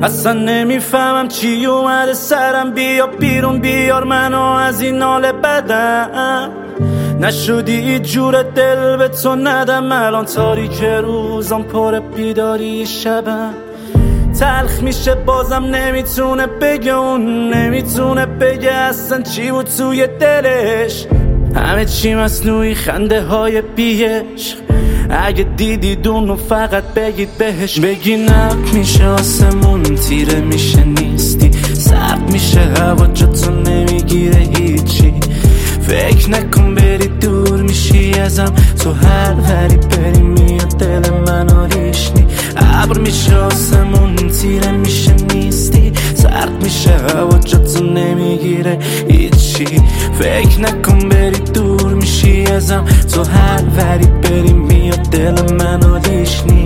اصلا نمیفهمم چی اومده سرم. بیا بیرون بیار منو از این حال بدم. نشدی جور دل به تو ندم. الان تاریک روزم پر بیداری شبم. تلخ میشه بازم نمیتونه بگه اون. نمیتونه بگه اصلا چی بود توی دلش. همه چی مصنوعی خنده های بیش. اگه دیدید اونو فقط بگید بهش. بگی نق میشه آسمون تیره میشه نیستی. سرد میشه هوا جاتو نمیگیره هیچی. فکر نکن بری دور میشی ازم. تو هر وری بری میاد دل منو ریشنی. ابر میشه آسمون تیره میشه نیستی. سرد میشه هوا جاتو نمیگیره هیچی. فکر نکن بری دور میشی ازم. تو هر وری بری میاد دل منو ریشنی.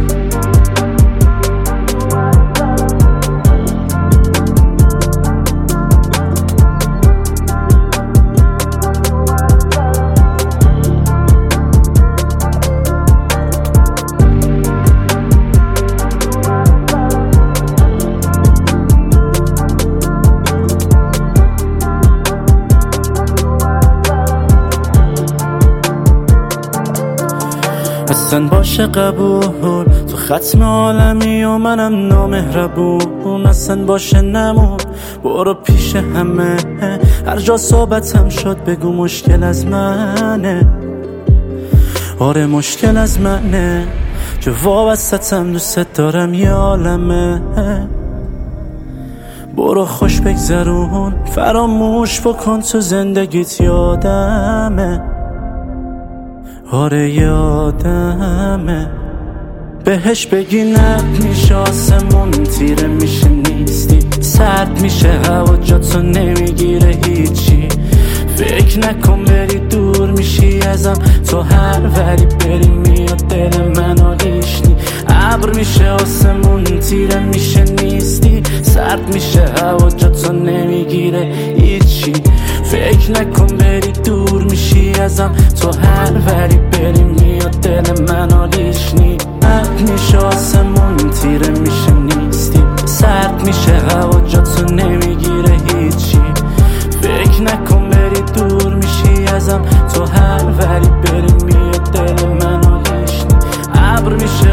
اصلا باشه قبول تو ختم عالمی و منم نامهربون. اصلا باشه نمون برو پیش همه. هر جا صحبتم شد بگو مشکل از منه. آره مشکل از منه که وابستم دوست دارم یه عالمه. برو خوش بگذرون فراموش بکن تو زندگیت یادمه. آره یادمه. بهش بگی نق میشه آسمون تیره میشه نیستی. سرد میشه هوا جاتو نمیگیره هیچی. فکر نکن بری دور میشی ازم. تو هر وری بری میاد دل منو ریشنی. ابر میشه آسمون تیره میشه نیستی. سرد میشه هوا جاتو نمیگیره هیچی. فکر نکن بری دور میشی ازم. تو هر وری بری میاد دل منو ریشنی. ابر میشه آسمون تیره میشه نیستی. سرد میشه هوا جاتو نمیگیره هیچی. فکر نکن بری دور میشی ازم. تو هر وری بری میاد دل منو ریشنی. ابر میشه